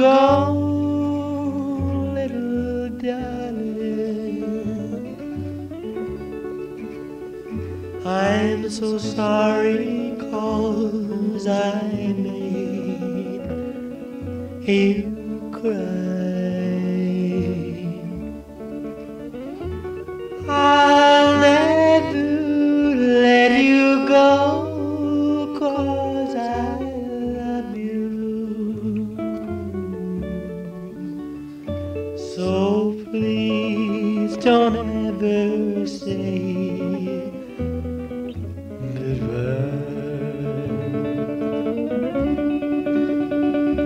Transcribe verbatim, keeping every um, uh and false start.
go, little darling. I'm so sorry 'cause I made you cry. I'll never let you go 'cause I love you. So please don't